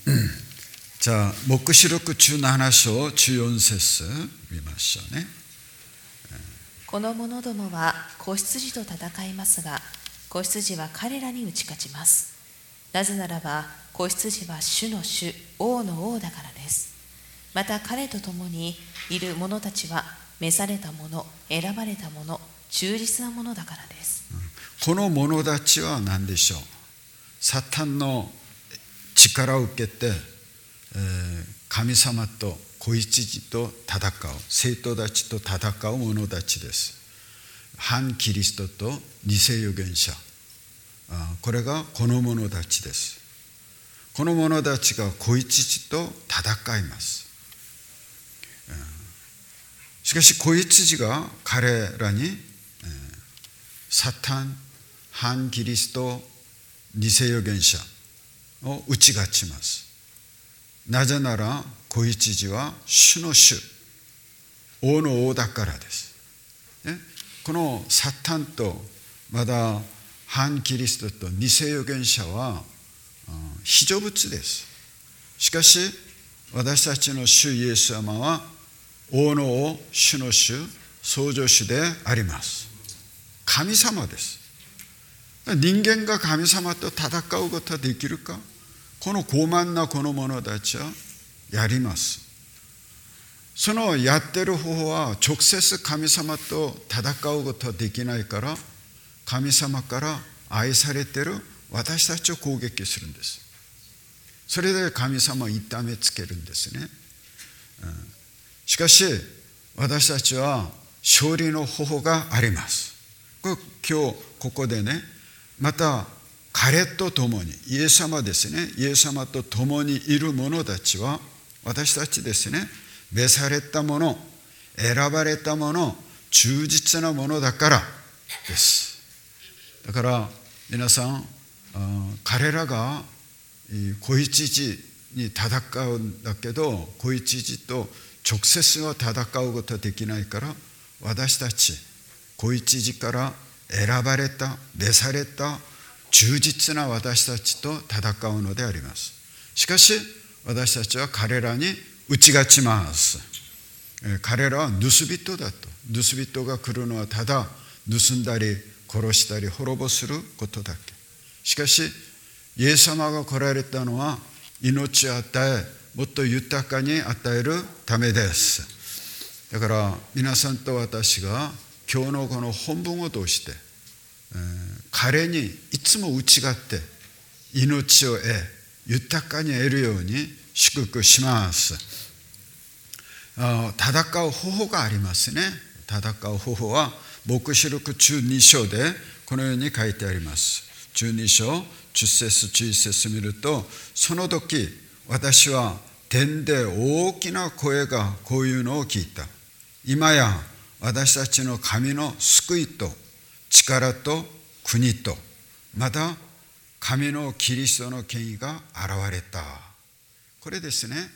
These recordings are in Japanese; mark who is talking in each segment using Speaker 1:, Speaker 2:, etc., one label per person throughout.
Speaker 1: じゃあ黙示録17章14節見ましょうね。
Speaker 2: この者どもは子羊と戦いますが、子羊は彼らに打ち勝ちます。なぜならば子羊は主の主、王の王だからです。また彼と共にいる者たちは召された者、選ばれた者、忠実な者だからです。
Speaker 1: この者たちは何でしょう。サタンの力を受けて、神様と子羊と戦う、生徒たちと戦う者たちです。反キリストと偽預言者、これがこの者たちです。この者たちが子羊と戦います。しかし子羊が彼らにサタン、反キリスト、偽預言者を打ち勝ちます。なぜなら子羊は主の主、王の王だからです。このサタンとまだ反キリストと偽預言者は非常物です。しかし私たちの主イエス様は王の王、主の主、創造主であります。神様です。人間が神様と戦うことはできるか。この傲慢なこの者たちはやります。そのやってる方法は直接神様と戦うことはできないから、神様から愛されている私たちを攻撃するんです。それで神様を痛めつけるんですね。しかし私たちは勝利の方法があります。今日ここでね、また彼と共に、イエス様ですね、イエス様と共にいる者たちは、私たちですね、召されたもの、選ばれたもの、忠実なものだからです。だから皆さん、彼らが子羊に戦うんだけど、子羊と直接は戦うことはできないから、私たち子羊から選ばれた、召された忠実な私たちと戦うのであります。しかし私たちは彼らに打ち勝ちます。彼らは盗人だと。盗人が来るのはただ盗んだり殺したり滅ぼすることだけ。しかしイエス様が来られたのは命を与え、もっと豊かに与えるためです。だから皆さんと私が今日のこの本文を通して彼にいつも打ち勝って命を得、豊かに得るように祝福します。戦う方法がありますね。戦う方法は黙示録12章でこのように書いてあります。12章10節11節見ると、その時私は天で大きな声がこういうのを聞いた。今や私たちの神の救いと力と国と、また神のキリストの権威が現れた。これですね。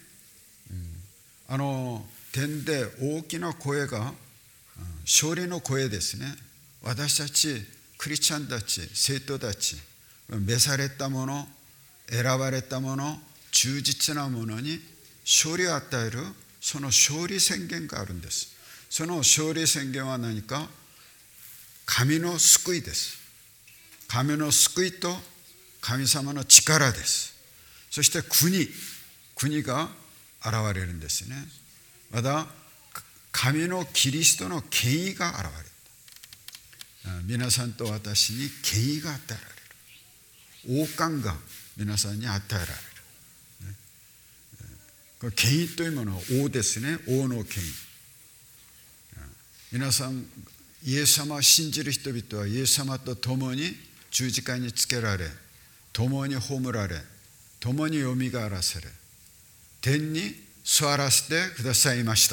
Speaker 1: 天で大きな声が勝利の声ですね。私たちクリスチャンたち、生徒たち、召されたもの、選ばれたもの、忠実なものに勝利を与える、その勝利宣言があるんです。その勝利宣言は何か。神の救いです。神の救いと神様の力です。そして国が現れるんですね。また神のキリストの権威が現れた。皆さんと私に権威が与えられる。王冠が皆さんに与えられる。これ権威というものは王ですね。王の権威。皆さんイエス様を信じる人々はイエス様と共に十字架につけられ、共に葬られ、共によみがえらせれ、天に座らせてくださいました。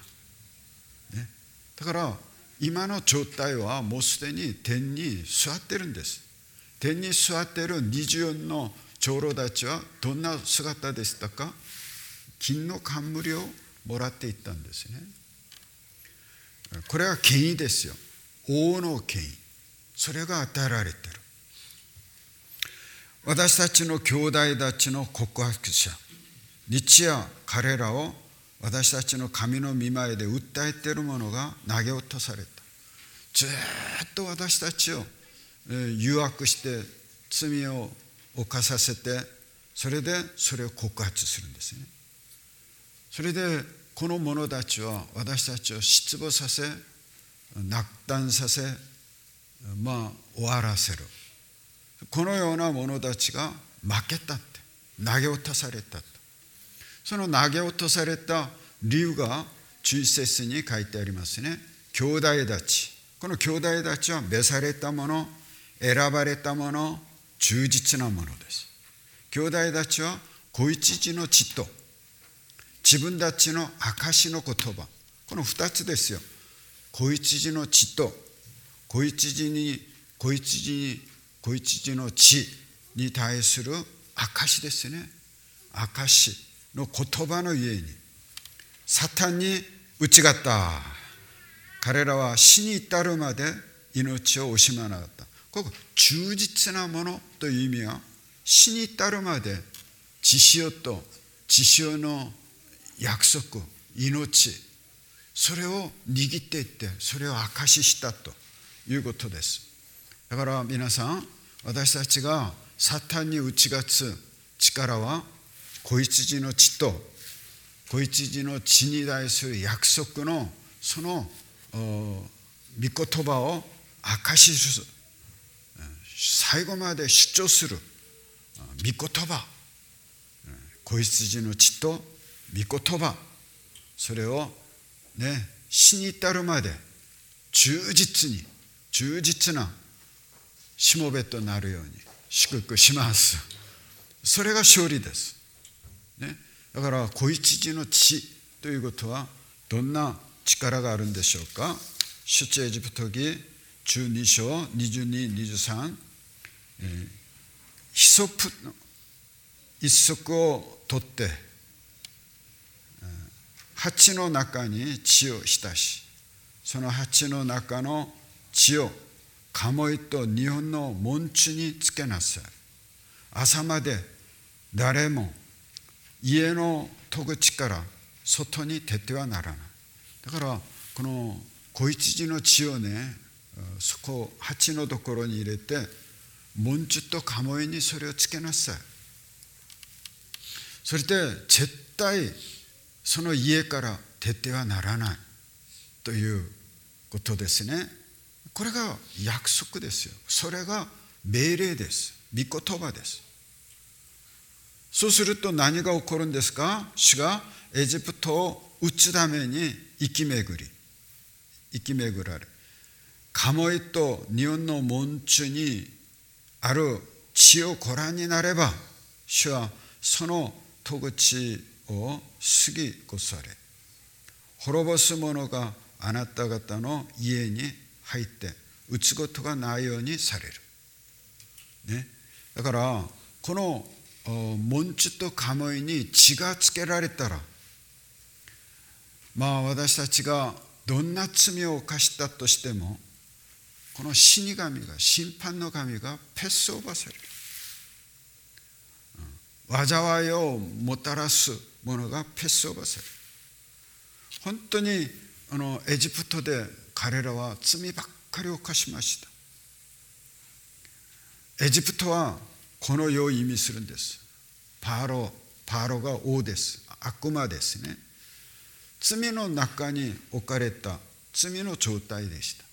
Speaker 1: だから今の状態はもうすでに天に座ってるんです。天に座っている24の長老たちはどんな姿でしたか。金の冠をもらっていったんですね。これは権威ですよ。王の権威。それが与えられている。私たちの兄弟たちの告白者、 日夜彼らを私たちの神の御前で訴えているものが投げ落とされた。ずっと私たちを誘惑して罪を犯させて、それでそれを告発するんですね。それでこの者たちは私たちを失望させ、落胆させ、終わらせる。このような者たちが負けたって、投げ落とされたと。その投げ落とされた理由が11節に書いてありますね。兄弟たち。この兄弟たちは召されたもの、選ばれたもの、忠実なものです。兄弟たちは子羊の血と自分たちの証の言葉、この2つですよ。子羊の血と子羊の血に対する証ですね。証の言葉のゆえにサタンに打ち勝った。彼らは死に至るまで命を惜しまなかった。ここ忠実なものという意味は、死に至るまで血潮と血潮の約束、命、それを握っていって、それを証ししたということです。だから皆さん、私たちがサタンに打ち勝つ力は、子羊の血と子羊の血に対する約束のその御言葉を証しする、最後まで主張する御言葉、子羊の血と御言葉、それを死に至るまで忠実なしもべとなるように祝福します。それが勝利です、だから子羊の血ということはどんな力があるんでしょうか。出エジプト記12章22、23、ヒソプの一足を取って鉢の中に血を浸し、その鉢の中の血をカモイと日本の門柱につけなさい。朝まで誰も家の戸口から外に出てはならない。だからこの子羊の血をそこ鉢のところに入れて、門柱とカモイにそれをつけなさい。それで絶対その家から出てはならないということですね。これが約束ですよ。それが命令です。御言葉です。そうすると何が起こるんですか。主がエジプトを打つために生き巡られ、カモイと日本の門柱にある血をご覧になれば、主はその戸口を過ぎ越され、滅ぼす者があなた方の家に入って打つことがないようにされる、だからこの門柱とカモイに血がつけられたら、私たちがどんな罪を犯したとしても、この死神が、審判の神がペスオーバーされる。災いをもたらすものがペスオーバーされる。本当にエジプトで彼らは罪ばっかり犯しました。エジプトはこの世を意味するんです。パーロが王です。悪魔ですね。罪の中に置かれた罪の状態でした。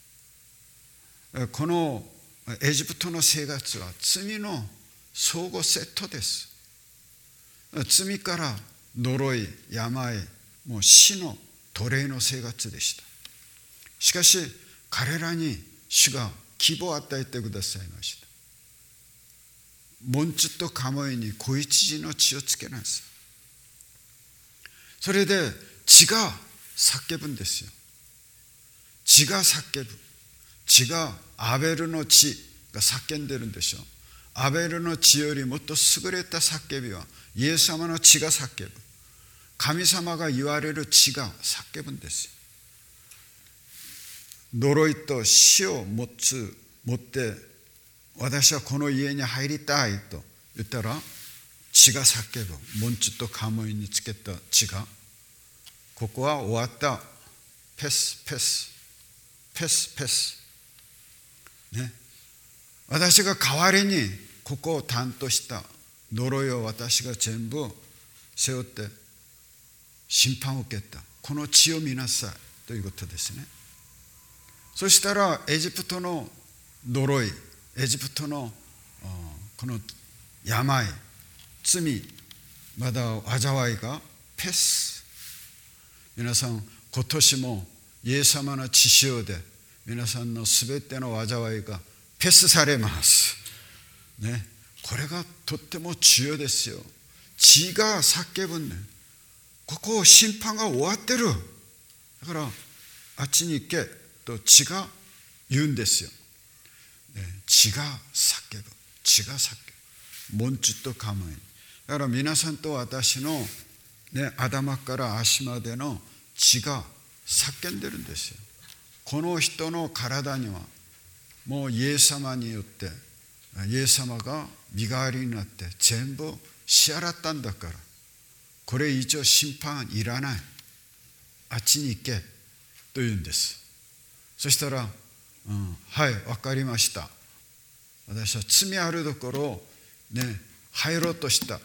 Speaker 1: このエジプトの生活は罪の相互セットです。罪から呪い、病、もう死の奴隷の生活でした。しかし彼らに主が希望を与えてくださいました。門柱とカモイに子羊の血をつけなさい。それで血が叫ぶんですよ。血が叫ぶ。血がアベルの血が叫んでるんでしょう。アベルの血よりもっと優れた叫びはイエス様の血が叫ぶ。神様が言われる血が叫ぶんですよ。呪いと死を持って私はこの家に入りたいと言ったら、 血が叫ぶ。門中とカモイにつけた血が、ここは終わった。ペスペスペスペスね。私が代わりにここを担当した呪いを私が全部背負って審判を受けた。この血を見なさいということですね。そしたらエジプトの呪い、エジプトのこの病、罪、まだ災いがペス。皆さん今年もイエス様の血潮で皆さんのすべての災いがペスされますね。これがとっても重要ですよ。血が叫ぶんね。ここ審判が終わってる。だからあっちに行けと血が言うんですよ。血が叫ぶ。血が叫ぶ。門中とカモイ。だから皆さんと私の、頭から足までの血が叫んでるんですよ。この人の体にはもうイエス様によってイエス様が身代わりになって全部支払ったんだから、これ以上審判いらない。あっちに行けと言うんです。そしたら、はい、分かりました。私は罪あるところを入ろうとした。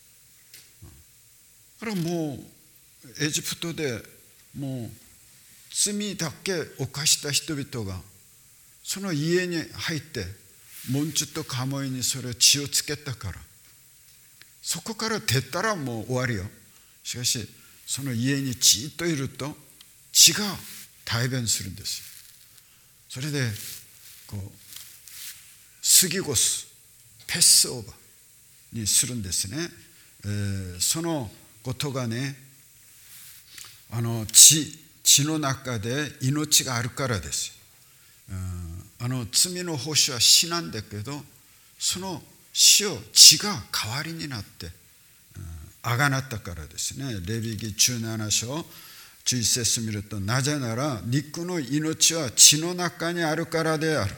Speaker 1: これはもうエジプトでもう罪だけ犯した人々がその家に入って門中とカモイにそれを血をつけたから、そこから出たらもう終わりよ。しかしその家にじっといると血が代弁するんですよ。それでこう過ぎ越す、ペスオーバーにするんですね。そのことがね、血の中で命があるからですよ。罪の報酬は死なんだけど、その死を血が代わりになってあがなったからですね。レビ記17章11節見ると、なぜなら肉の命は血の中にあるからである、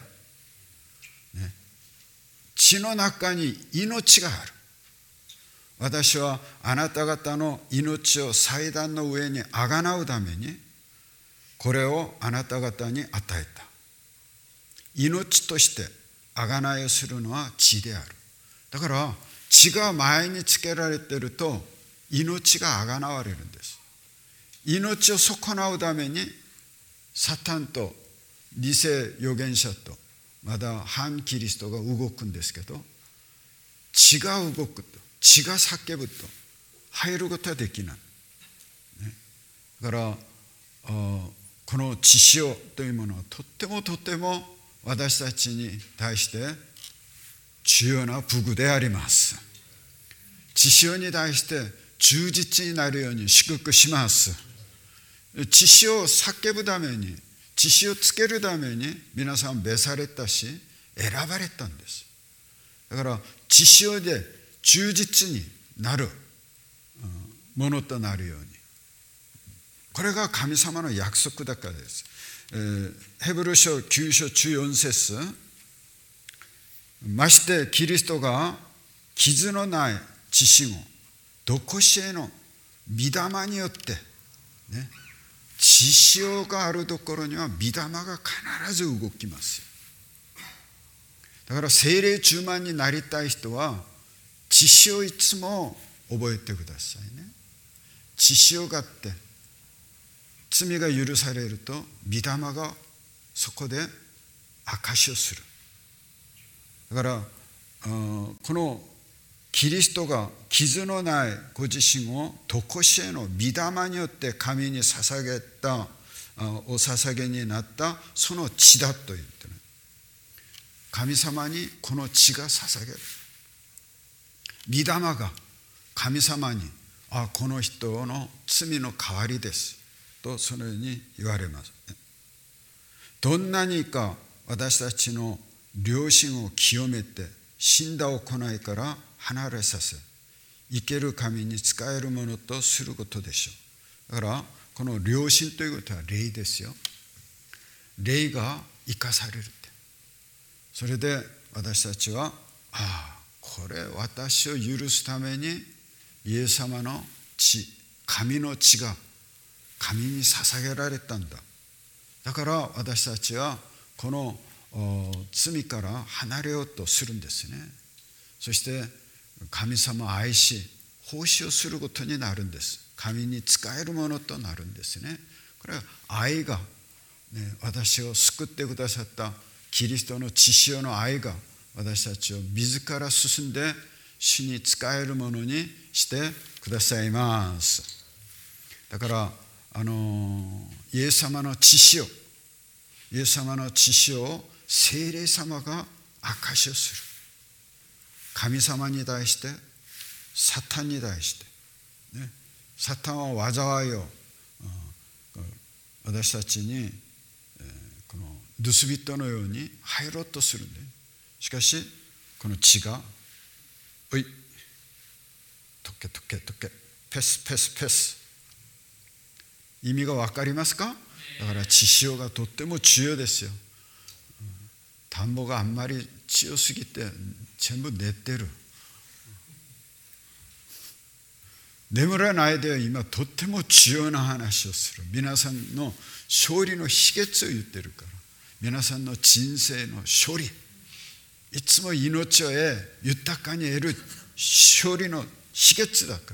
Speaker 1: 血の中に命がある。私はあなた方の命を祭壇の上にあがなうためにこれをあなた方に与えた。命としてあがないをするのは血である。だから血が前につけられていると命があがなわれるんです。命を損なうためにサタンと偽預言者とまだ反キリストが動くんですけど、血が動くと、血が叫ぶと入ることはできない、だからこの血潮というものはとっても私たちに対して重要な武具であります。血潮に対して忠実になるように祝福します。血潮を叫ぶために、血潮をつけるために皆さん召されたし選ばれたんです。だから血潮で忠実になるものとなるように、これが神様の約束だからです。ヘブル書9章14節、ましてキリストが傷のない血潮、どこしえの御霊によって、血潮があるところには御霊が必ず動きますよ。だから聖霊充満になりたい人は血潮をいつも覚えてくださいね。血潮があって罪が許されると御霊がそこで証しをする。だからこのキリストが傷のないご自身を常しえの御霊によって神に捧げたお捧げになったその血だと言ってね、神様にこの血が捧げる。御霊が神様にこの人の罪の代わりですとそのように言われます。どんなにか私たちの良心を清めて死んだ行いから離れさせ、生ける神に仕えるものとすることでしょう。だからこの良心ということは霊ですよ。霊が生かされるって。それで私たちはこれ私を許すためにイエス様の血、神の血が神に捧げられたんだ。だから私たちはこの罪から離れようとするんですね。そして神様を愛し奉仕をすることになるんです。神に仕えるものとなるんですね。これは愛が、私を救ってくださったキリストの血潮の愛が私たちを自ら進んで主に仕えるものにしてくださいます。だからイエス様の血潮を聖霊様が証しをする。神様に対してサタンに対して、サタンは災いを私たちにこの盗人のように入ろうとするんで、しかしこの血がおい溶けペス意味が分かりますか？だから血潮がとっても強いですよ。田んぼがあんまり強すぎて全部寝てる。眠らないで今とっても重要な話をする。皆さんの勝利の秘訣を言ってるから。皆さんの人生の勝利、いつも命を豊かに得る勝利の秘訣だから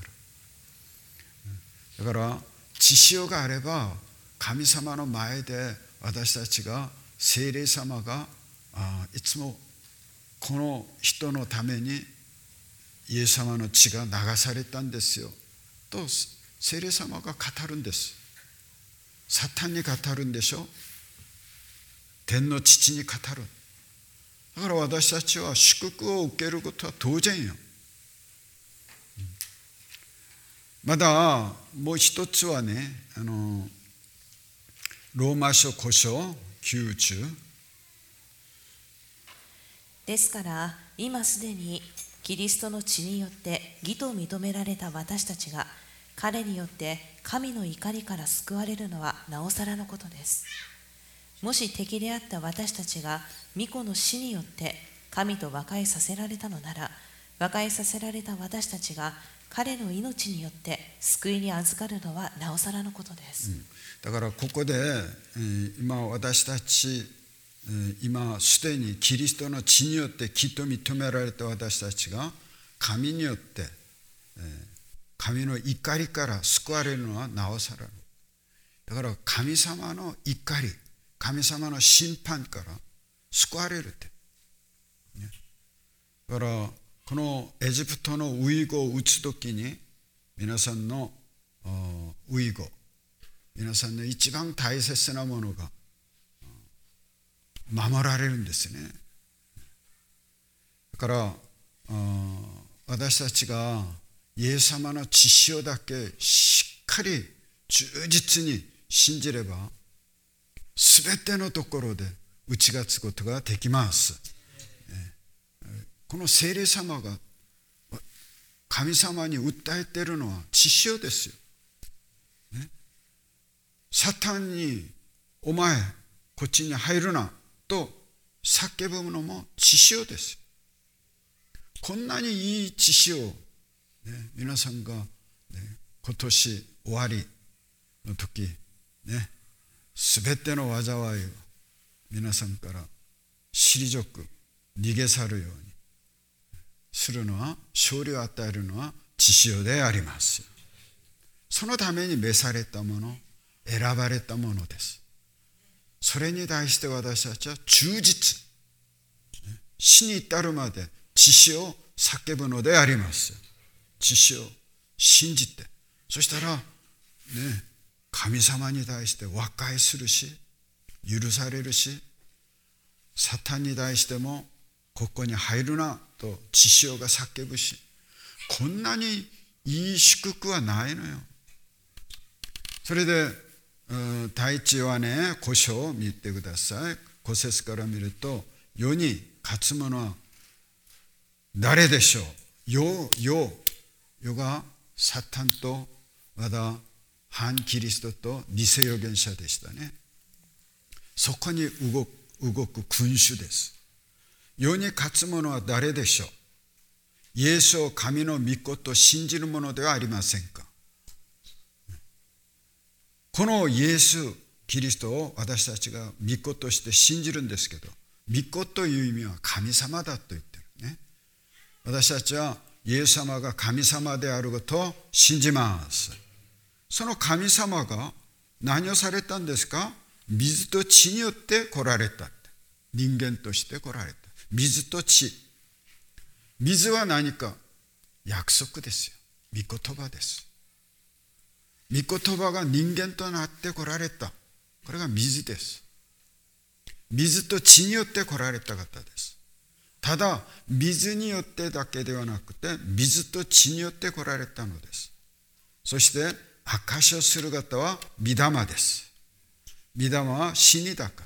Speaker 1: 。だから血潮があれば神様の前で私たちが聖霊様がいつもこの人のためにイエス様の血が流されたんですよと聖霊様が語るんです。サタンに語るんでしょ。天の父に語る。だから私たちは祝福を受けることは当然よ。まだもう一つはね、ローマ書5章9中
Speaker 2: ですから今すでにキリストの血によって義と認められた私たちが彼によって神の怒りから救われるのはなおさらのことです。もし敵であった私たちが御子の死によって神と和解させられたのなら、和解させられた私たちが彼の命によって救いに預かるのはなおさらのことです。
Speaker 1: だからここで今私たち今すでにキリストの血によって義と認められた私たちが神によって神の怒りから救われるのはなおさら。だから神様の怒り、神様の審判から救われるって。だからこのエジプトの遺語を打つときに皆さんの遺語、皆さんの一番大切なものが守られるんですね。だから私たちがイエス様の血潮だけしっかり忠実に信じればすべてのところで打ち勝つことができます。この聖霊様が神様に訴えているのは血潮ですよ。サタンにお前こっちに入るなと叫ぶのも血潮です。こんなにいい血潮を、皆さんが、今年終わりの時すべての災いを皆さんから退く逃げ去るようにするのは、勝利を与えるのは血潮であります。そのために召されたもの、選ばれたものです。それに対して私たちは忠実、死に至るまで血潮を叫ぶのであります。血潮を信じて、そしたら神様に対して和解するし許されるし、サタンに対してもここに入るなと血潮が叫ぶし、こんなにいい祝福はないのよ。それで第一ヨハネ5章を見てください。5節から見ると、世に勝つ者は誰でしょう。世がサタンとまだ反キリストと偽預言者でしたね。そこに動く君主です。世に勝つ者は誰でしょう。 イエスを神の御子と信じるものではありませんか。このイエス・キリストを私たちが御子として信じるんですけど、御子という意味は神様だと言ってるね。私たちはイエス様が神様であることを信じます。その神様が何をされたんですか。水と血によって来られた。人間として来られた。水と血。水は何か。約束ですよ。御言葉です。御言葉が人間となって来られた。これが水です。水と血によって来られた方です。ただ水によってだけではなくて、水と血によって来られたのです。そして証しをする方は御霊です。御霊は死にだから。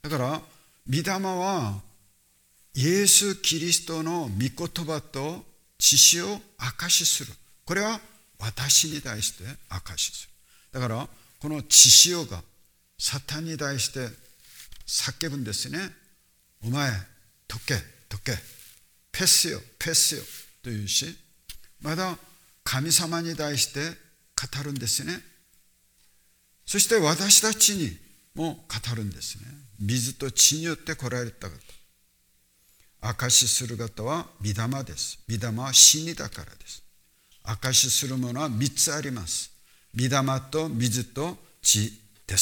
Speaker 1: だから御霊はイエス・キリストの御言葉と血潮を証しする。これは私に対して証しする。だからこの血潮がサタンに対して叫ぶんですね。お前解け解け、ペスよペスよというし、まだ神様に対して語るんですね。そして私たちにも語るんですね。水と血によって来られた方、証しする方は御霊です。御霊は死にだからです。証しするものは3つあります。御霊と水と血です。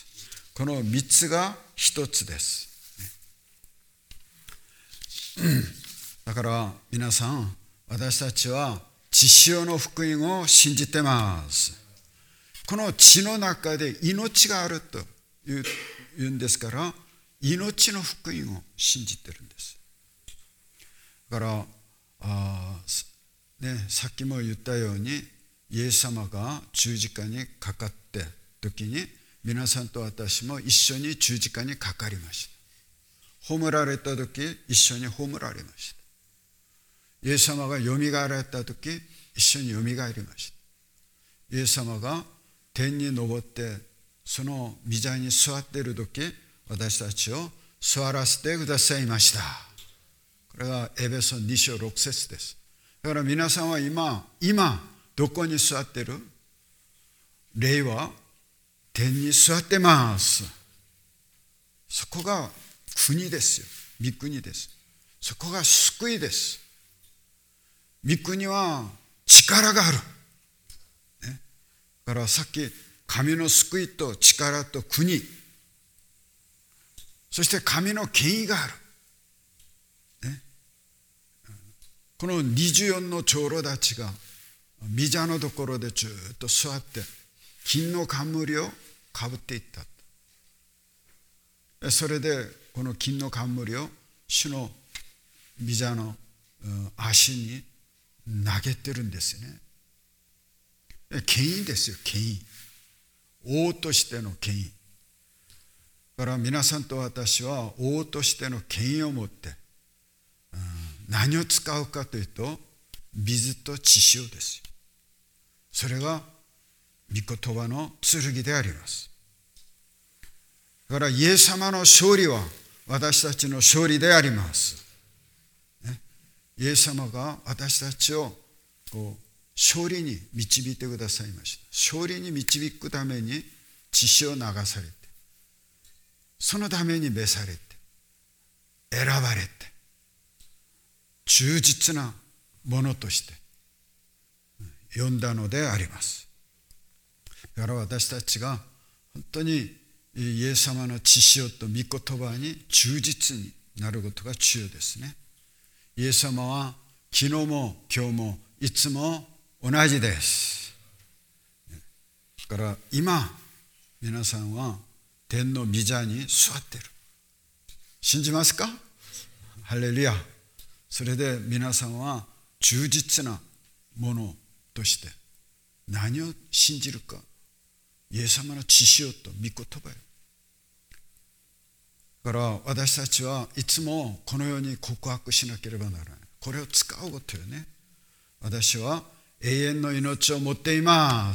Speaker 1: この3つが1つです。だから皆さん、私たちは血潮の福音を信じてます。この血の中で命があると言うんですから、命の福音を信じてるんです。だからさっきも言ったように、イエス様が十字架にかかって時に、皆さんと私も一緒に十字架にかかりました。葬られた時一緒に葬られました。イエス様がよみがえられた時一緒によみがえりました。イエス様が天に昇ってその御座に座っている時、私たちを座らせてくださいました。これがエペソ2章6節です。だから皆さんは今どこに座っている？霊は天に座ってます。そこが国ですよ。御国です。そこが救いです。御国は力がある。だからさっき神の救いと力と国、そして神の権威がある。この24の長老たちが御座のところでずっと座って金の冠をかぶっていった。それでこの金の冠を主の御座の足に投げてるんですね。権威ですよ、権威。王としての権威。だから皆さんと私は王としての権威を持って、何を使うかというと、水と血潮ですよ。それが御言葉の剣であります。だからイエス様の勝利は私たちの勝利であります。イエス様が私たちを勝利に導いてくださいました。勝利に導くために血潮を流されて、そのために召されて、選ばれて、忠実なものとして呼んだのであります。だから私たちが本当にイエス様の血潮と御言葉に忠実になることが重要ですね。イエス様は昨日も今日もいつも同じです。だから今皆さんは天の御座に座っている。信じますか？ハレルヤ。それで皆さんは忠実なものとして何を信じるか。イエス様の血潮と御言葉よ。だから私たちはいつもこのように告白しなければならない。これを使うことよね。私は永遠の命を持っています。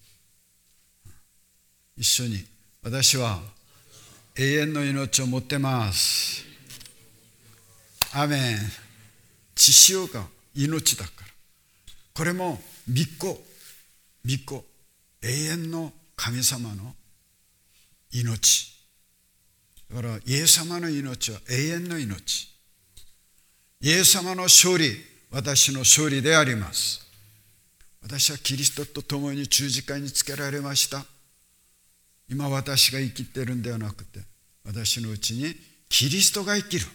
Speaker 1: 一緒に、私は永遠の命を持ってます。アーメン。 血潮が命だから。これも御子、永遠の神様の命。だからイエス様の命は永遠の命。イエス様の勝利、私の勝利であります。私はキリストと共に十字架につけられました。今私が生きているんではなくて、私のうちにキリストが生きる。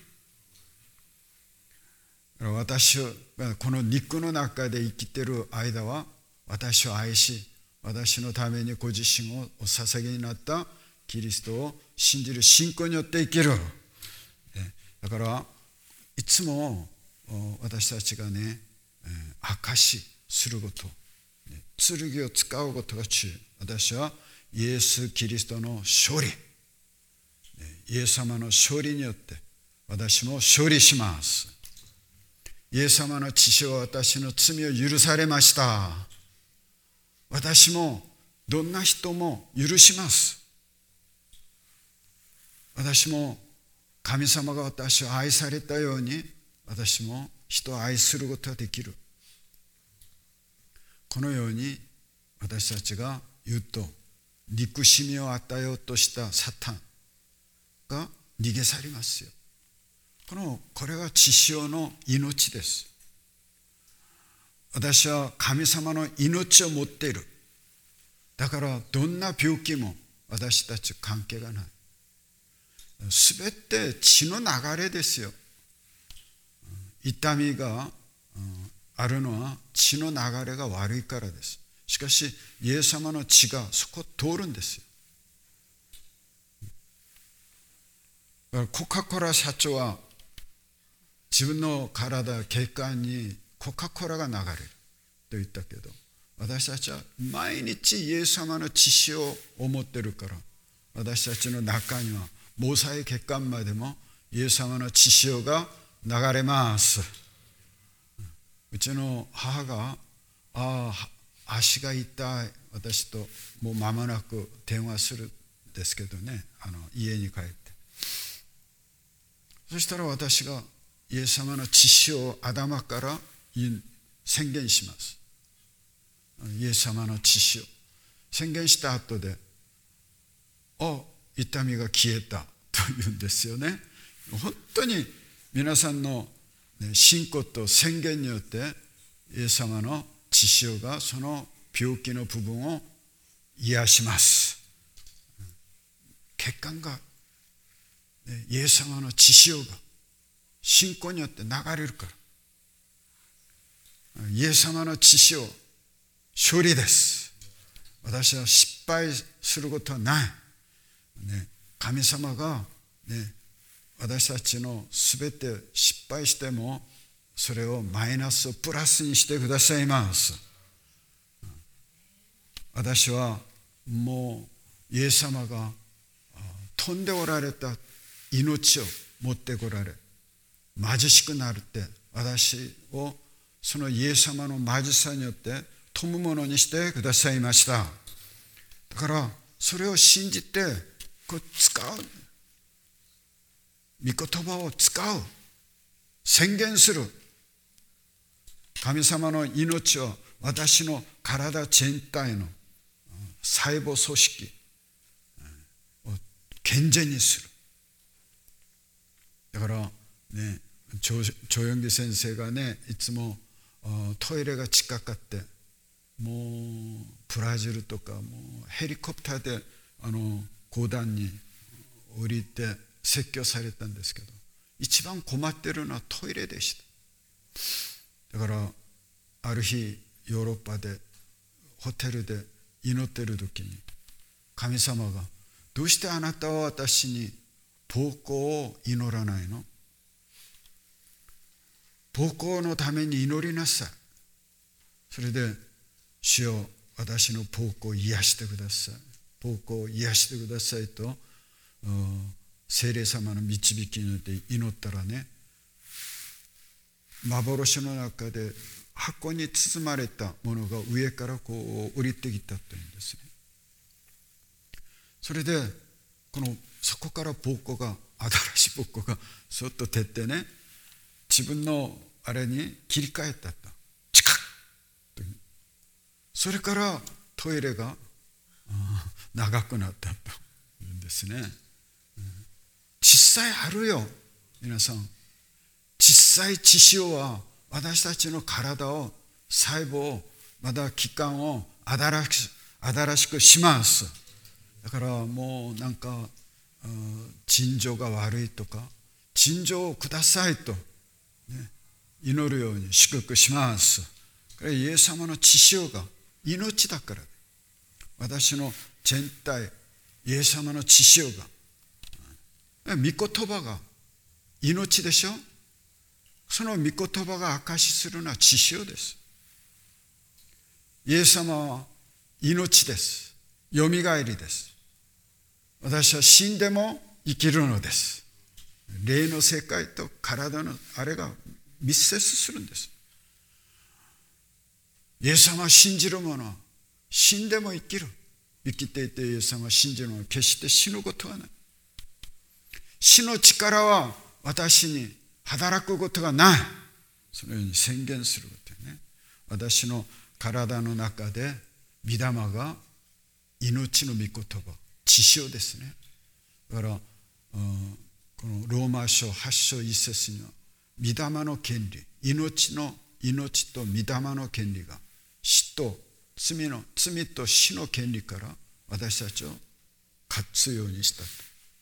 Speaker 1: 私がこの肉の中で生きている間は、私を愛し、私のためにご自身をお捧げになったキリストを信じる信仰によって生きる。だからいつも私たちがね、証しすること、剣を使うことが中。私はイエス・キリストの勝利、イエス様の勝利によって私も勝利します。イエス様の血潮は私の罪を許されました。私もどんな人も許します。私も神様が私を愛されたように、私も人を愛することができる。このように私たちが言うと、憎しみを与えようとしたサタンが逃げ去りますよ。これが血潮の命です。私は神様の命を持っている。だからどんな病気も私たち関係がない。すべて血の流れですよ。痛みがあるのは血の流れが悪いからです。しかしイエス様の血がそこを通るんですよ。だからコカ・コーラ社長は自分の体、血管にコカ・コーラが流れると言ったけど、私たちは毎日イエス様の血潮を持ってるから、私たちの中には毛細血管までもイエス様の血潮が流れます。うちの母が足が痛い、私ともう間もなく電話するんですけどね、家に帰って、そしたら私がイエス様の血潮を頭から宣言します。イエス様の血潮宣言した後で、痛みが消えたというんですよね。本当に皆さんの信仰と宣言によってイエス様の血潮がその病気の部分を癒します。血管がイエス様の血潮が信仰によって流れるから、イエス様の血潮勝利です。私は失敗することはない、神様が、私たちのすべて失敗してもそれをマイナスをプラスにしてくださいます。私はもうイエス様が飛んでおられた命を持ってこられ、貧しくなるって私をそのイエス様の貧しさによって富むものにしてくださいました。だからそれを信じて使う、御言葉を使う、宣言する。神様の命を私の体全体の細胞組織を健全にする。だからね、長四義先生がね、いつもトイレが近かって、もうブラジルとかもうヘリコプターで講談に降りて説教されたんですけど、一番困っているのはトイレでした。だからある日ヨーロッパでホテルで祈っている時に、神様がどうしてあなたは私に膀胱を祈らないの？膀胱のために祈りなさい。それで主よ、私の膀胱を癒してください、膀胱を癒してくださいと聖霊様の導きによって祈ったらね、幻の中で箱に包まれたものが上からこう降りてきたというんですね。それでそこから膀胱が、新しい膀胱がそっと出てね、自分のあれに切り替えたと。チカッと。それからトイレが長くなったというんですね。実際あるよ、皆さん。実際血潮は私たちの体を、細胞を、また器官を新しくします。だからもうなんか腎臓が悪いとか、腎臓をくださいと、祈るように祝福します。イエス様の血潮が命だから。私の全体、イエス様の血潮が、御言葉が命でしょ。その御言葉が証しするのは血潮です。イエス様は命です。よみがえりです。私は死んでも生きるのです。霊の世界と体のあれが密接するんです。イエス様を信じる者は死んでも生きる。生きていてイエス様を信じる者は決して死ぬことはない。死の力は私に働くことがない。そのように宣言することね。私の体の中で御霊が命の御言葉、血潮ですね。だからこのローマ書8章1節には御霊の権利、命と御霊の権利が死と罪と死の権利から私たちを勝つようにしたと。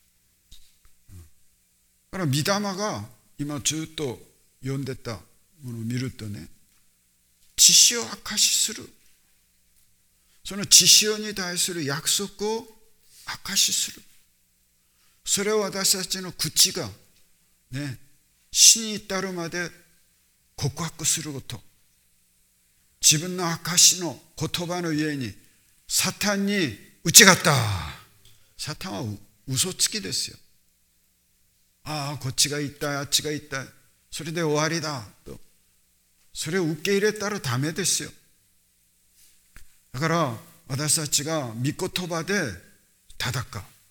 Speaker 1: だから御霊が今ずっと読んでたものを見るとね、血潮を証しする。その血潮に対する約束を証しする。それを私たちの口がね、死に至るまで告白すること。自分の証の言葉のゆえにサタンに打ち勝った。サタンは嘘つきですよ。ああ、こっちが言いたい、あっちが言いたい、それで終わりだと。それを受け入れたらダメですよ。だから私たちが御言葉で戦う。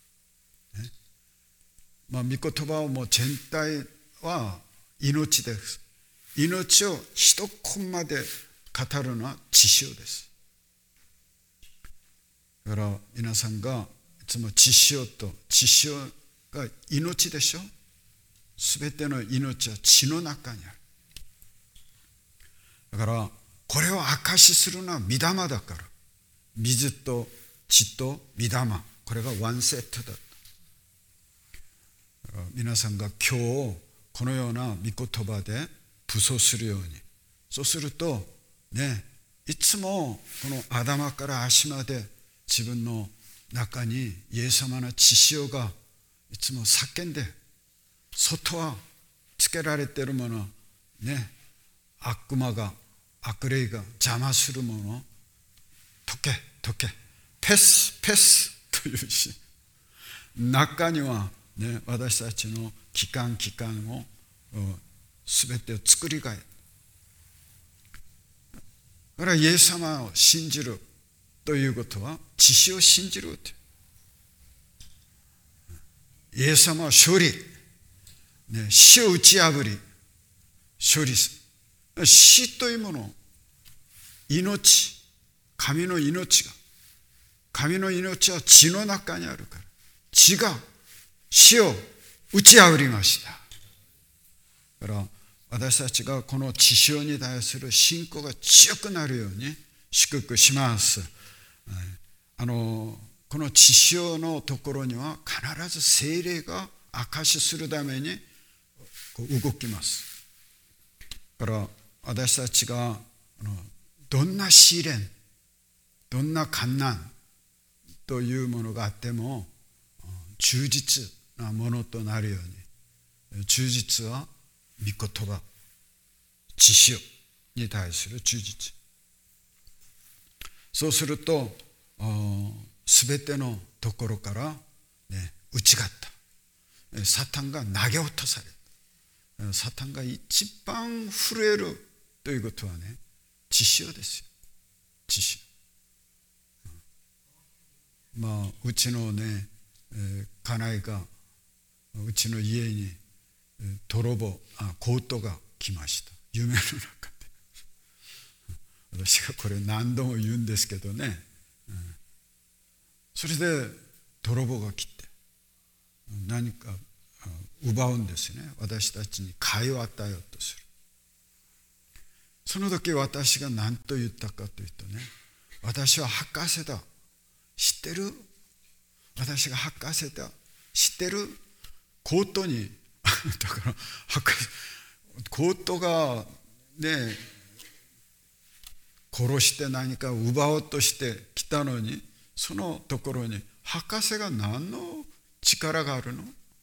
Speaker 1: 御言葉をもう全体は命です。命を一コンマで語るのは血潮です。だから皆さんがいつも血潮が命でしょ。すべての命は血の中にある。だからこれを証しするのは御霊だから。水と血と御霊、これがワンセットだ。皆さんが今日このような御言葉で武装するように。そうするとね、いつもこの頭から足まで自分の中にイエス様の血潮がいつも叫んで、外はつけられているものね、悪霊が邪魔するもの、溶けペスというし、中にはね、私たちの器官を全てを作り変え、だからイエス様を信じるということは血潮を信じると。イエス様は勝利、死を打ち破り勝利する。死というもの、命、神の命は血の中にあるから、血が死を打ち破りました。だから私たちがこの血潮に対する信仰が強くなるように祝福します。この血潮のところには必ず聖霊が証しするために動きます。だから私たちがどんな試練、どんな困難というものがあっても忠実なものとなるように、忠実は御言葉、血潮に対する忠実。そうするとすべてのところから、打ち勝った。サタンが投げ落とされる。サタンが一番震えるということはね、血潮ですよ。血潮。うちのね、家内がうちの家に強盗が来ました。 夢の中で私がこれ何度も言うんですけどね、それで泥棒が来て何か奪うんですね。私たちに貝を与えようとする。その時私が何と言ったかというとね、私は博士だ、知ってる？私が博士だ、知ってる？コートにだからコートがね殺して何か奪おうとしてきたのに、そのところに博士が何の力があるの？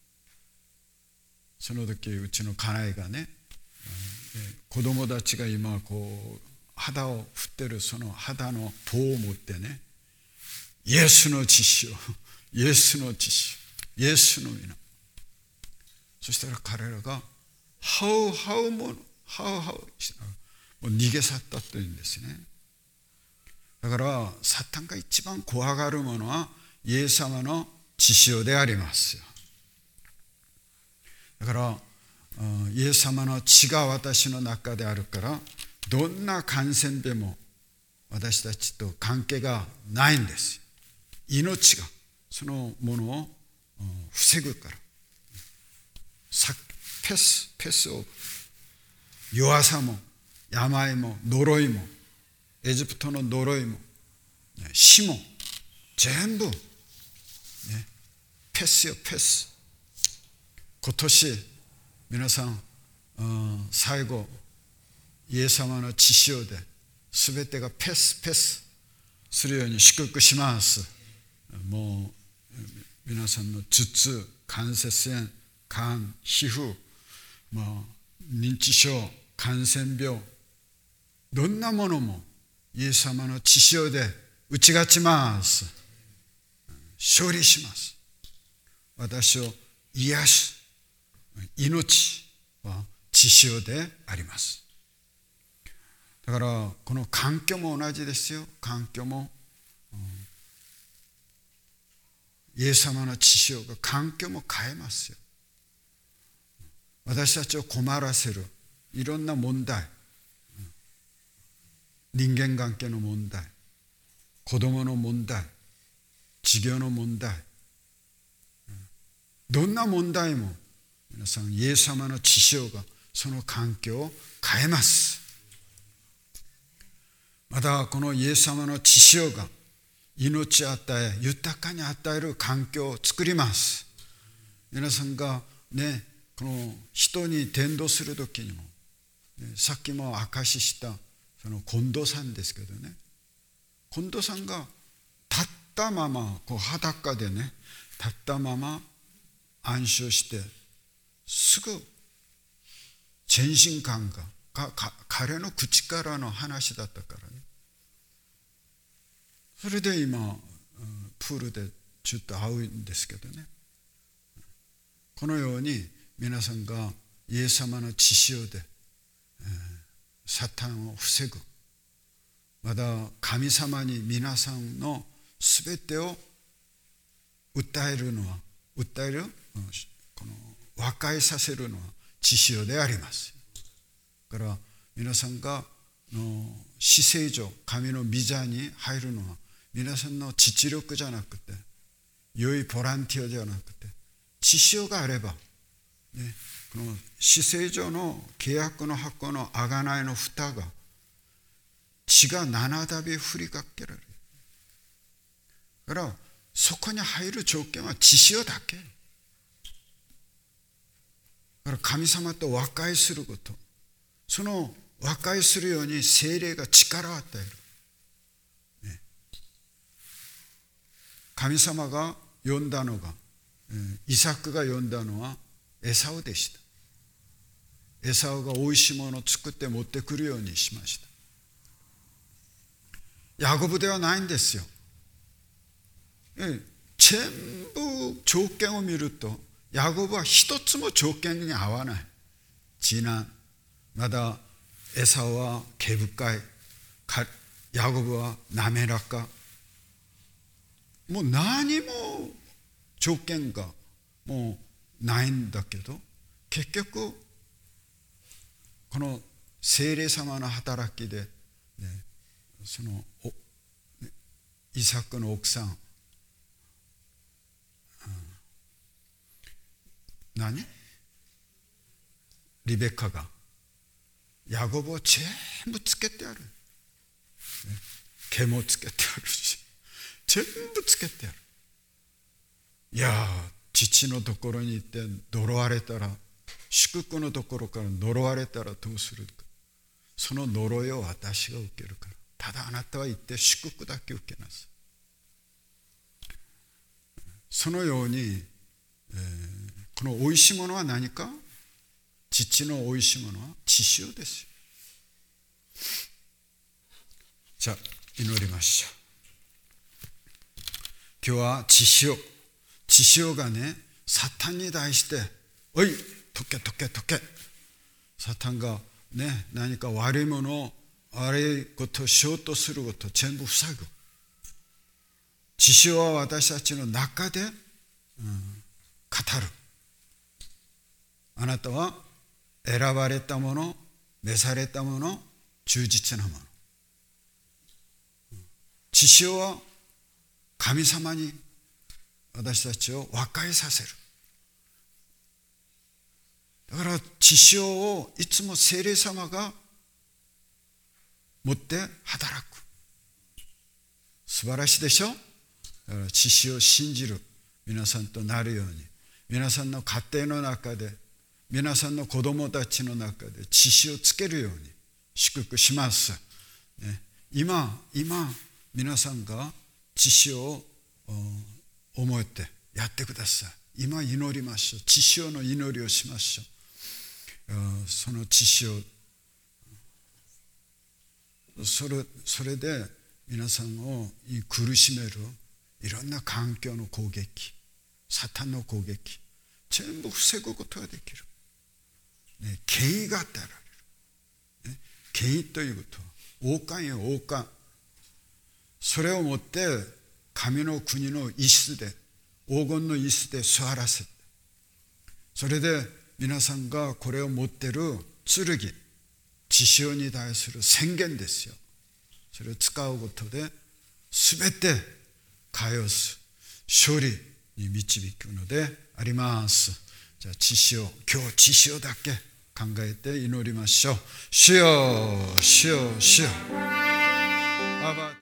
Speaker 1: その時うちの家内がね、子供たちが今こう肌を振ってるその肌の棒を持ってね、イエスの血潮、イエスの血潮、イエスの皆。そしたら彼らがハウハウもしながらもう逃げ去ったというんですね。だからサタンが一番怖がるものはイエス様の血潮でありますよ。だからイエス様の血が私の中であるから、どんな感染でも私たちと関係がないんですよ。命がそのものを防ぐから。ペスを弱さも病も呪いもエジプトの呪いも死も全部、ね、ペスよペス。今年皆さん最後イエス様の血潮で全てがペスするように祝福します。もう皆さんの頭痛、関節炎、肝、皮膚、認知症、感染病、どんなものもイエス様の血潮で打ち勝ちます。勝利します。私を癒し命は血潮であります。だからこの環境も同じですよ。環境もイエス様の血潮が環境も変えますよ。私たちを困らせるいろんな問題、人間関係の問題、子供の問題、事業の問題、どんな問題も皆さんイエス様の血潮がその環境を変えます。またこのイエス様の血潮が命を与え豊かに与える環境を作ります。皆さんがね、この人に伝道する時にも、さっきも証ししたその近藤さんですけどね、近藤さんが立ったままこう裸でね、立ったまま安心してすぐ全身感が彼の口からの話だったからね。それで今プールでちょっと会うんですけどね、このように皆さんがイエス様の血潮で、サタンを防ぐ、また神様に皆さんのすべてを訴えるこの和解させるのは血潮であります。だから皆さんが至聖所、神の御座に入るのは皆さんの知力じゃなくて、良いボランティアじゃなくて、血潮があれば、ね、この至聖所の契約の箱の贖いの蓋が血が7度振りかけられる。だからそこに入る条件は血潮だけ。だから神様と和解すること、その和解するように聖霊が力を与える、ね、神様が呼んだのが、イサクが呼んだのはエサウでした。エサウがおいしいものを作って持ってくるようにしました。ヤコブではないんですよ。全部条件を見るとヤコブは一つも条件に合わない。次男、まだエサウは毛深い、ヤコブは滑らか、もう何も条件がもうないんだけど、結局この聖霊様の働きで、そのイサクの奥さん、リベカがヤコブを全部つけてある。毛もつけてあるし、全部つけてある。いや父のところに行って呪われたら、祝福のところから呪われたらどうするか。その呪いを私が受けるから、ただあなたは行って祝福だけ受けなさい。そのように、このおいしいものは何か。父のおいしいものは血潮ですよ。じゃあ祈りましょう。今日は血潮がね、サタンに対しておい解け解け解け、サタンがね、何か悪いもの、悪いことをしようとすることを全部塞ぐ。血潮は私たちの中で、語る。あなたは選ばれたもの、召されたもの、忠実なもの。血潮は神様に私たちを和解させる。だから血潮をいつも聖霊様が持って働く。素晴らしいでしょ。だから血潮を信じる皆さんとなるように、皆さんの家庭の中で、皆さんの子供たちの中で血潮をつけるように祝福します、ね、今皆さんが血潮を思ってやってください。今祈りましょう。血潮の祈りをしましょう。その血潮、それで皆さんを苦しめるいろんな環境の攻撃、サタンの攻撃、全部防ぐことができる。権威が与えられる。権威ということは王冠よ、王冠。それをもって神の国の椅子で、黄金の椅子で座らせて、それで皆さんがこれを持っている剣、血潮に対する宣言ですよ。それを使うことで全て返す勝利に導くのであります。じゃあ血潮、今日血潮だけ考えて祈りましょう。主よ、主よ、主よ。